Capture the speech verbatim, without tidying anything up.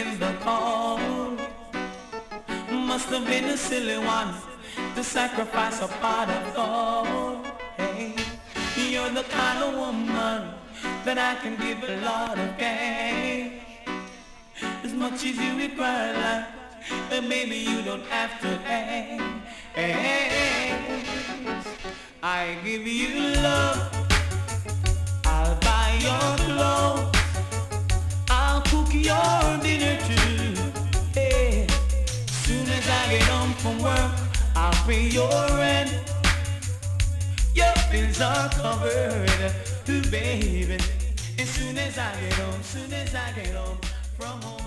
answering the call. Must have been a silly one to sacrifice a pot of gold. Hey, you're the kind of woman that I can give a lot of cash. As much as you require life, and maybe you don't have to ask. I give you love, I'll buy your clothes, I'll cook your dinner too. Hey, soon as I get home from work, I'll pay your rent. Your bills are covered, ooh, baby. As soon as I get home, soon as I get home from home.